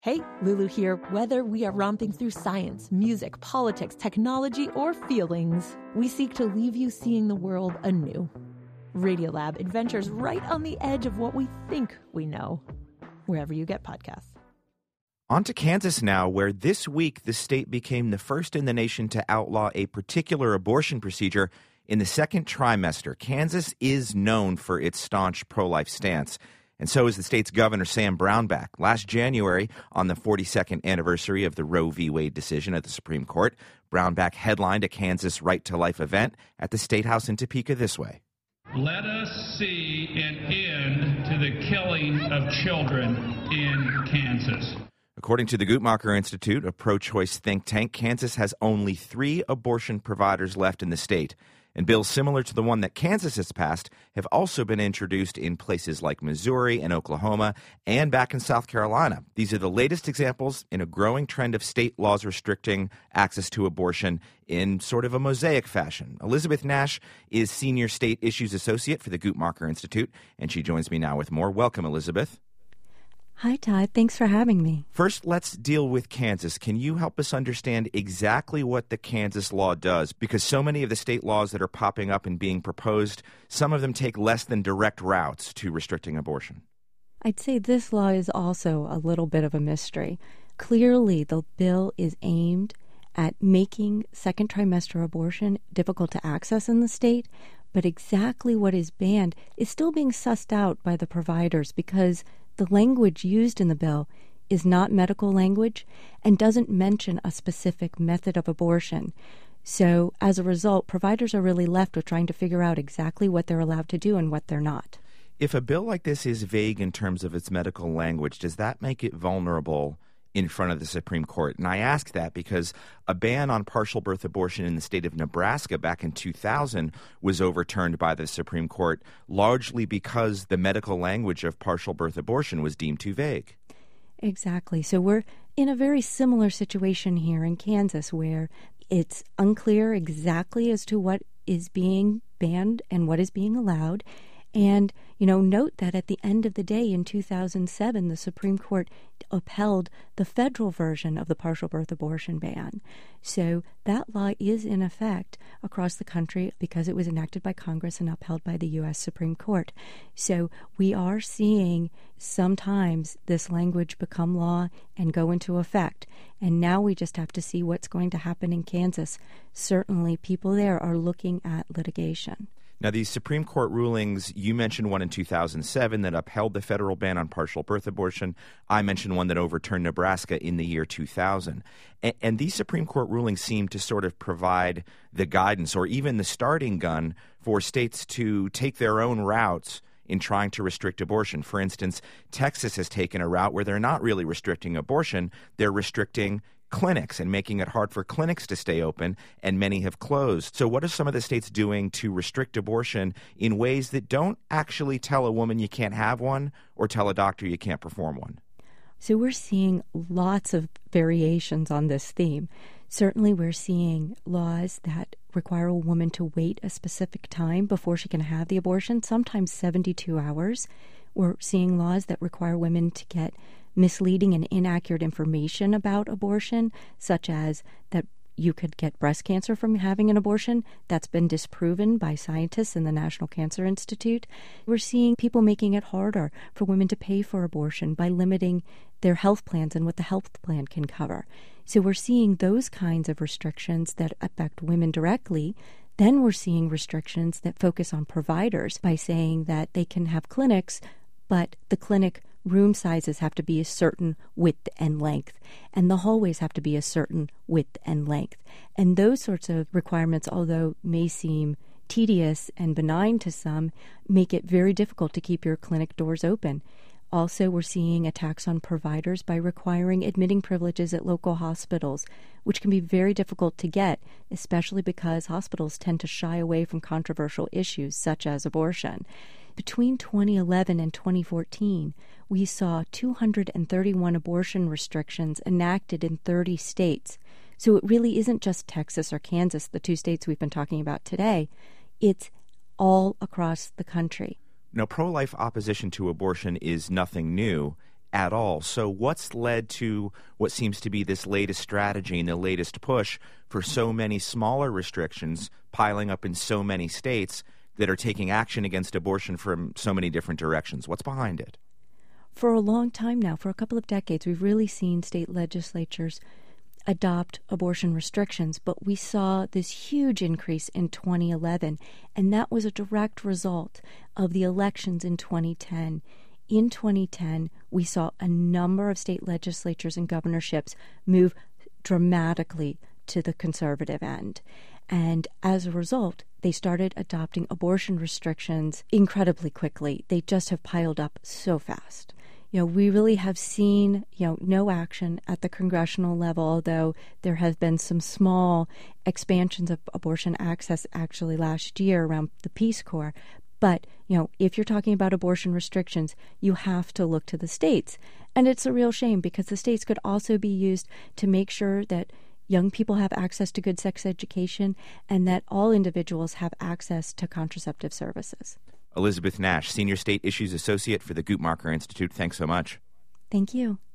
Hey, Lulu here. Whether we are romping through science, music, politics, technology, or feelings, we seek to leave you seeing the world anew. Radiolab adventures right on the edge of what we think we know, wherever you get podcasts. On to Kansas now, where this week the state became the first in the nation to outlaw a particular abortion procedure in the second trimester. Kansas is known for its staunch pro-life stance. And so is the state's governor, Sam Brownback. Last January, on the 42nd anniversary of the Roe v. Wade decision at the Supreme Court, Brownback headlined a Kansas Right to Life event at the State House in Topeka this way. Let us see an end to the killing of children in Kansas. According to the Guttmacher Institute, a pro-choice think tank, Kansas has only 3 abortion providers left in the state. And bills similar to the one that Kansas has passed have also been introduced in places like Missouri and Oklahoma and back in South Carolina. These are the latest examples in a growing trend of state laws restricting access to abortion in sort of a mosaic fashion. Elizabeth Nash is Senior State Issues Associate for the Guttmacher Institute, and she joins me now with more. Welcome, Elizabeth. Hi, Todd. Thanks for having me. First, let's deal with Kansas. Can you help us understand exactly what the Kansas law does? Because so many of the state laws that are popping up and being proposed, some of them take less than direct routes to restricting abortion. I'd say this law is also a little bit of a mystery. Clearly, the bill is aimed at making second trimester abortion difficult to access in the state, but exactly what is banned is still being sussed out by the providers because the language used in the bill is not medical language and doesn't mention a specific method of abortion. So as a result, providers are really left with trying to figure out exactly what they're allowed to do and what they're not. If a bill like this is vague in terms of its medical language, does that make it vulnerable in front of the Supreme Court? And I ask that because a ban on partial birth abortion in the state of Nebraska back in 2000 was overturned by the Supreme Court, largely because the medical language of partial birth abortion was deemed too vague. Exactly. So we're in a very similar situation here in Kansas where it's unclear exactly as to what is being banned and what is being allowed. And, note that at the end of the day in 2007, the Supreme Court upheld the federal version of the partial birth abortion ban. So that law is in effect across the country because it was enacted by Congress and upheld by the U.S. Supreme Court. So we are seeing sometimes this language become law and go into effect. And now we just have to see what's going to happen in Kansas. Certainly people there are looking at litigation. Now, these Supreme Court rulings, you mentioned one in 2007 that upheld the federal ban on partial birth abortion. I mentioned one that overturned Nebraska in the year 2000. And these Supreme Court rulings seem to sort of provide the guidance or even the starting gun for states to take their own routes in trying to restrict abortion. For instance, Texas has taken a route where they're not really restricting abortion, they're restricting clinics and making it hard for clinics to stay open, and many have closed. So what are some of the states doing to restrict abortion in ways that don't actually tell a woman you can't have one or tell a doctor you can't perform one? So we're seeing lots of variations on this theme. Certainly we're seeing laws that require a woman to wait a specific time before she can have the abortion, sometimes 72 hours. We're seeing laws that require women to get misleading and inaccurate information about abortion, such as that you could get breast cancer from having an abortion. That's been disproven by scientists in the National Cancer Institute. We're seeing people making it harder for women to pay for abortion by limiting their health plans and what the health plan can cover. So we're seeing those kinds of restrictions that affect women directly. Then we're seeing restrictions that focus on providers by saying that they can have clinics, but the clinic room sizes have to be a certain width and length, and the hallways have to be a certain width and length. And those sorts of requirements, although may seem tedious and benign to some, make it very difficult to keep your clinic doors open. Also, we're seeing attacks on providers by requiring admitting privileges at local hospitals, which can be very difficult to get, especially because hospitals tend to shy away from controversial issues such as abortion. Between 2011 and 2014, we saw 231 abortion restrictions enacted in 30 states. So it really isn't just Texas or Kansas, the two states we've been talking about today. It's all across the country. Now, pro-life opposition to abortion is nothing new, at all. So what's led to what seems to be this latest strategy and the latest push for so many smaller restrictions piling up in so many states that are taking action against abortion from so many different directions? What's behind it? For a long time now, for a couple of decades, we've really seen state legislatures adopt abortion restrictions, but we saw this huge increase in 2011, and that was a direct result of the elections in 2010. In 2010, we saw a number of state legislatures and governorships move dramatically to the conservative end. And as a result, they started adopting abortion restrictions incredibly quickly. They just have piled up so fast. We really have seen, no action at the congressional level, although there have been some small expansions of abortion access actually last year around the Peace Corps. But, if you're talking about abortion restrictions, you have to look to the states. And it's a real shame because the states could also be used to make sure that young people have access to good sex education and that all individuals have access to contraceptive services. Elizabeth Nash, Senior State Issues Associate for the Guttmacher Institute. Thanks so much. Thank you.